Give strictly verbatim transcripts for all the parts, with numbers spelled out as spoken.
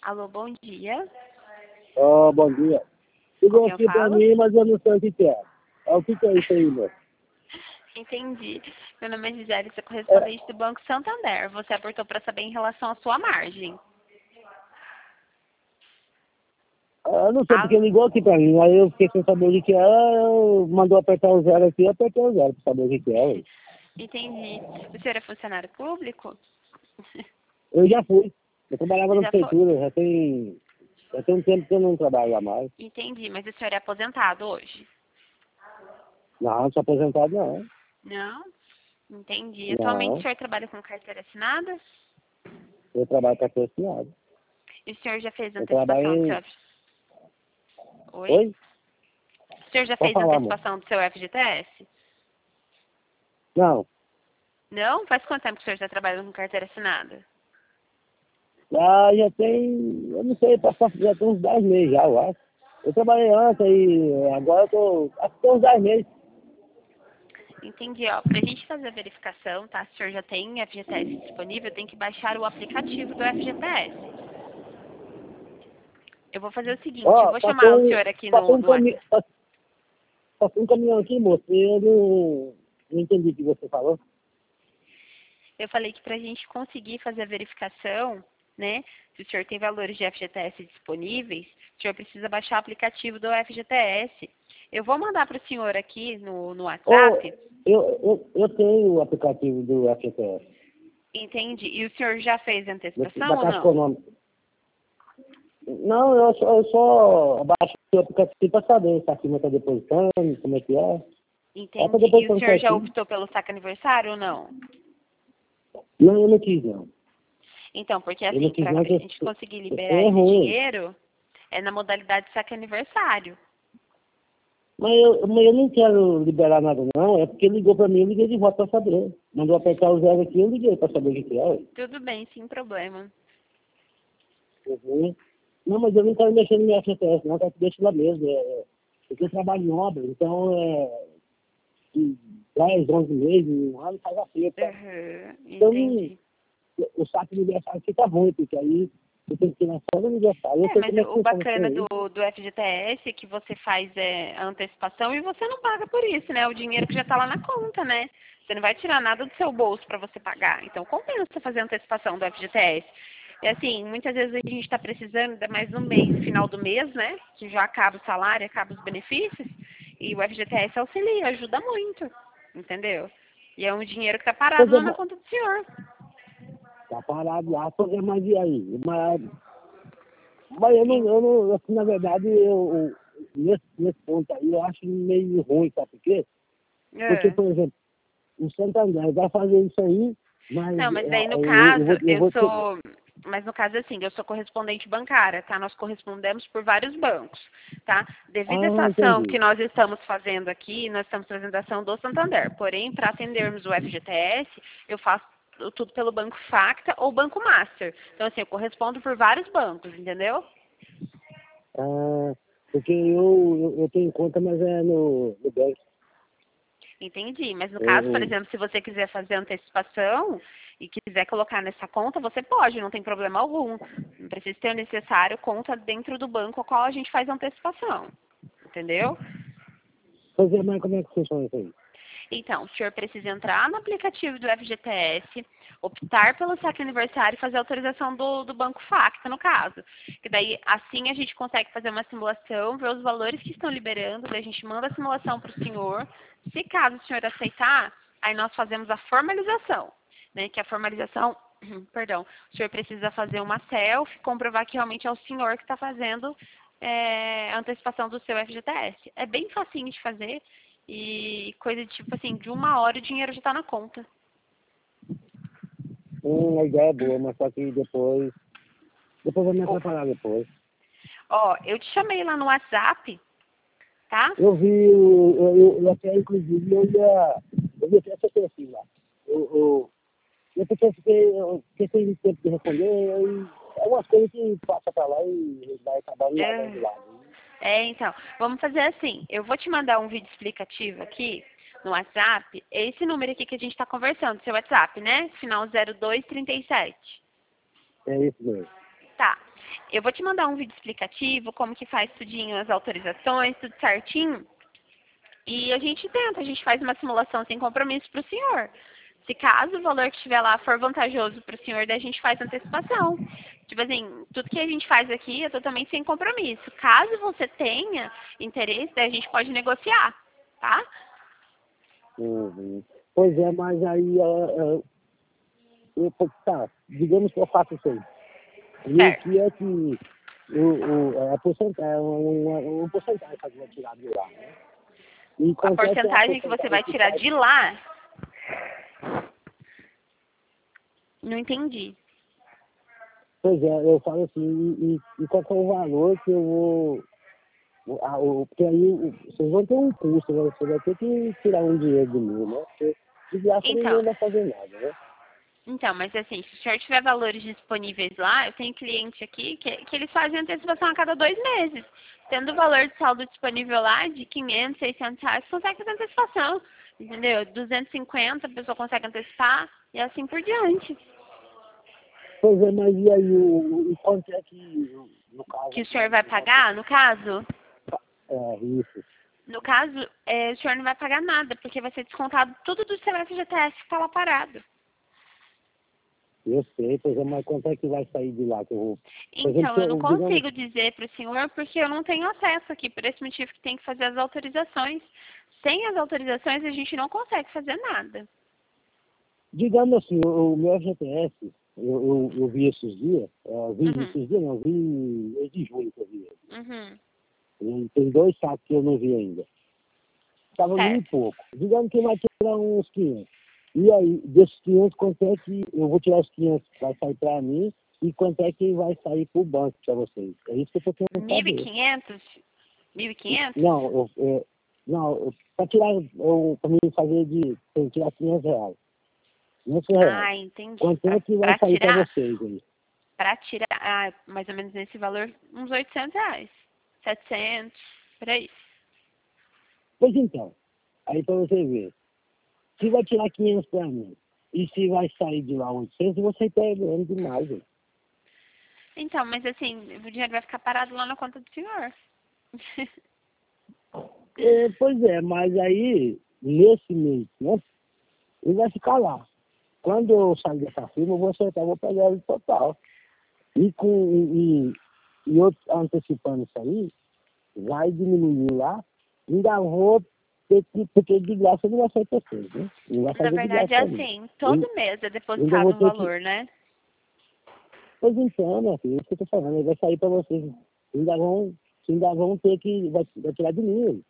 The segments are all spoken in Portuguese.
Alô, bom dia. Oh, bom dia. Chegou Quem eu aqui pra falo? mim, mas eu não sei o que que é. Ah, o que que é isso aí, meu? Entendi. Meu nome é Gisele, sou É, correspondente do Banco Santander. Você apertou para saber em relação à sua margem. ah, eu não sei porque Alô? ligou aqui pra mim, aí eu fiquei sem saber o que que é. Eu mandou apertar o zero aqui, eu apertei o zero pra saber o que que é. Ué. Entendi. O senhor é funcionário público? Eu já fui. Eu trabalhava na Já foi? prefeitura, já tem, já tem um tempo que eu não trabalho lá mais. Entendi, mas o senhor é aposentado hoje? Não, sou aposentado não. Não? Entendi. Atualmente o Não, senhor trabalha com carteira assinada? eu trabalho com patrocinado. E o senhor já fez Eu trabalho antecipação do seu... em... F- Oi? Oi? O senhor já Pode fez falar, amor. antecipação do seu F G T S? Não. Não? Faz quanto tempo que o senhor está trabalhando com carteira assinada? Ah, já tem, eu não sei, passou- já tem uns dez meses já, eu acho. Eu trabalhei antes e agora eu tô, acho que tem uns dez meses. Entendi, ó. Pra gente fazer a verificação, tá? Se o senhor já tem F G T S disponível, tem que baixar o aplicativo do F G T S. Eu vou fazer o seguinte, eu Ó, vou chamar passou o um, senhor aqui passou no, um no caminhão, WhatsApp. passou um caminhão aqui, moço, e eu não, não entendi o que você falou. Eu falei que pra gente conseguir fazer a verificação, né? Se o senhor tem valores de F G T S disponíveis, o senhor precisa baixar o aplicativo do F G T S. Eu vou mandar para o senhor aqui no, no Ô, WhatsApp. eu, eu, eu tenho o aplicativo do F G T S, Entendi. E o senhor já fez a da antecipação da ou Caixa não? Econômica. Não, eu só, eu só baixo o aplicativo para saber se a firma está depositando, como é que é. Ela está Entendi. E o depositando senhor já certinho. optou pelo saque aniversário ou não? Não, eu não quis, não. Então, porque Eu não assim, quis, para não, a que gente conseguir liberar é esse ruim. dinheiro, é na modalidade saque aniversário. Mas eu, mas eu não quero liberar nada, não. É porque ligou pra mim, eu liguei de volta pra saber. Mandou apertar o zero aqui, eu liguei pra saber o que que é. Ué. Tudo bem, sem problema. Uhum. Não, mas eu não quero mexer no meu F G T S, não. Eu quero que deixe lá mesmo. É, é, porque eu trabalho em obra, então é de dez, onze meses, um ano, faz a feita. Uhum, Então entendi. o saco aniversário fica ruim, porque aí eu tenho que ir na só do aniversário. Eu É, sei mas como é que o funciona isso bacana do, aí. do F G T S é que você faz é, a antecipação e você não paga por isso, né? O dinheiro que já está lá na conta, né? Você não vai tirar nada do seu bolso para você pagar. Então, compensa fazer a antecipação do F G T S. E assim, muitas vezes a gente está precisando, ainda mais no mês, final do mês, né? Que já acaba o salário, acaba os benefícios. E o F G T S auxilia, ajuda muito. Entendeu? E é um dinheiro que está parado Fazer, lá na ma- conta do senhor. tá parado lá, fazer mais e aí. Mas Mas eu não, eu não, assim, na verdade, eu, eu- nesse, nesse ponto aí, eu acho meio ruim, sabe por quê? Porque, É. por exemplo, o Santander vai fazer isso aí, mas Não, mas daí é, no é, eu, eu caso, vou, eu eu vou ter... sou. Mas no caso, assim, eu sou correspondente bancária, tá? Nós correspondemos por vários bancos, tá? Devido a essa Ah, ação entendi. que nós estamos fazendo aqui, nós estamos trazendo a ação do Santander. Porém, para atendermos o F G T S, eu faço tudo pelo Banco Facta ou Banco Master. Então, assim, eu correspondo por vários bancos, entendeu? Ah, porque eu, eu, eu tenho conta, mas é no, no banco. Entendi. Mas no Eu, caso, por eu, exemplo, se você quiser fazer antecipação e quiser colocar nessa conta, você pode, não tem problema algum. Não precisa ter o necessário conta dentro do banco ao qual a gente faz a antecipação. Entendeu? fazer mais como é que funciona isso aí? Então, o senhor precisa entrar no aplicativo do F G T S, optar pelo saque aniversário e fazer a autorização do, do Banco Facta, no caso. Que daí, assim, a gente consegue fazer uma simulação, ver os valores que estão liberando, daí a gente manda a simulação para o senhor. Se caso o senhor aceitar, aí nós fazemos a formalização, né? Que a formalização, perdão, o senhor precisa fazer uma selfie, comprovar que realmente é o senhor que está fazendo é, a antecipação do seu F G T S. É bem facinho de fazer. E coisa de tipo assim, de uma hora o dinheiro já tá na conta. Hum, a ideia é boa, mas só que depois... Depois vai me Ó, atrapalhar depois. ó, eu te chamei lá no WhatsApp, tá? Eu vi, eu, eu, eu até, inclusive, eu ia... Eu ia até essa assim lá. Eu, eu, Eu fiquei, fiquei, eu fiquei sem tempo de responder, e é umas coisas que passa pra lá e vai acabar me largando de É, lado. é, então, vamos fazer assim. Eu vou te mandar um vídeo explicativo aqui no WhatsApp. É esse número aqui que a gente tá conversando, seu WhatsApp, né? Final zero dois trinta e sete. É isso mesmo. Tá. Eu vou te mandar um vídeo explicativo, como que faz tudinho, as autorizações, tudo certinho. E a gente tenta, a gente faz uma simulação sem compromisso para o senhor. Se caso o valor que estiver lá for vantajoso para o senhor, daí a gente faz antecipação. Tipo assim, tudo que a gente faz aqui é totalmente sem compromisso. Caso você tenha interesse, daí a gente pode negociar, tá? Uhum. Pois é, mas aí, uh, uh, eu, tá, digamos que eu faço isso aí. E o Certo. que é que o, o, a porcentagem, uma, uma porcentagem que vai tirar de lá, né? E A quanto é que é a porcentagem que você vai que tirar sai? de lá, não entendi. Pois é, eu falo assim, e, e, e qual que é o valor que eu vou... o- a- o- Porque aí o- vocês vão ter um custo, né? Você vai ter que tirar um dinheiro do meu, né? Porque de graça Então, ninguém vai fazer nada, né? Então, mas assim, se o senhor tiver valores disponíveis lá, eu tenho cliente aqui que, que eles fazem antecipação a cada dois meses. Tendo o valor de saldo disponível lá de quinhentos, seiscentos reais, consegue fazer antecipação. Entendeu? duzentos e cinquenta a pessoa consegue antecipar e assim por diante. Pois é, mas e aí, o, o quanto é que, no caso Que o aqui, senhor vai quanto é pagar, no caso, que- é isso? no caso, é, o senhor não vai pagar nada, porque vai ser descontado tudo do seu F G T S que está lá parado. Eu sei, pois é, mas quanto é que vai sair de lá? Que eu vou... Por exemplo, Então, se eu não eu, digamos, consigo dizer para o senhor porque eu não tenho acesso aqui, por esse motivo que tem que fazer as autorizações. Sem as autorizações, a gente não consegue fazer nada. digamos assim, o, o meu F G T S, eu, eu, eu vi esses dias, é, vi Uhum, esses dias, não, eu vi é de julho que eu vi ele. uhum, E tem dois sacos que eu não vi ainda. Estava mil e certo. pouco. Digamos que vai tirar uns quinhentos. E aí, desses quinhentos, quanto é que eu vou tirar os quinhentos que vai sair para mim e quanto é que vai sair para o banco para vocês? É isso que eu estou querendo mil e saber. quinhentos? mil e quinhentos? Não, eu, eu, não, para tirar, para mim fazer de, tem que tirar quinhentos reais. quinhentos reais. Ah, entendi. Quanto é que vai Para sair para tirar, vocês aí? para tirar, ah, mais ou menos nesse valor, uns oitocentos reais. setecentos, por aí. Pois então, aí para você ver, se vai tirar quinhentos para mim e se vai sair de lá oitocentos, você está ganhando demais. Hein? Então, mas assim, o dinheiro vai ficar parado lá na conta do senhor. É, pois é, mas aí, nesse mês, né, ele vai ficar lá. Quando eu sair dessa firma, eu vou acertar, vou pegar ele total. E, com, e, e eu antecipando isso aí, vai diminuir lá, ainda vou ter que, porque de graça ele vai ser perfeito, né? Ele vai Na fazer de verdade graça é pra mim. assim, E todo mês é ainda vou depositado um ter que, valor, né? pois então, minha filha, isso que eu tô falando, ele vai sair pra vocês. Ainda vão, ainda vão ter que, vai, vai tirar de mim.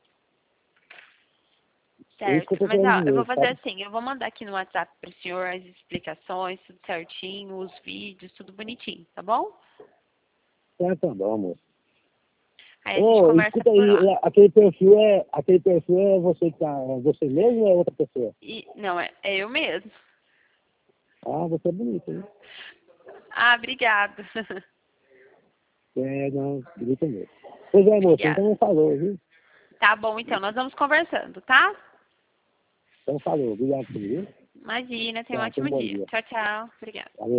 É isso que eu Certo. tô Mas, querendo ó, eu vou dizer, fazer sabe? assim, eu vou mandar aqui no WhatsApp pro senhor as explicações, tudo certinho, os vídeos, tudo bonitinho, tá bom? É, tá bom, amor. Aí a gente Ô, conversa escuta por aí, lá. é- aquele perfil é, aquele perfil é você que tá, é você mesmo ou é outra pessoa? E, não, é, é eu mesmo. Ah, você é bonita, hein? Ah, obrigado. É, não, bonita mesmo. Pois é, moça, Obrigada. então falou, viu? Tá bom, então, nós vamos conversando, tá? Então falou, obrigado por vir. Imagina, tenha um Tá, tenha um ótimo bom dia. dia. Tchau, tchau. Obrigada. Valeu.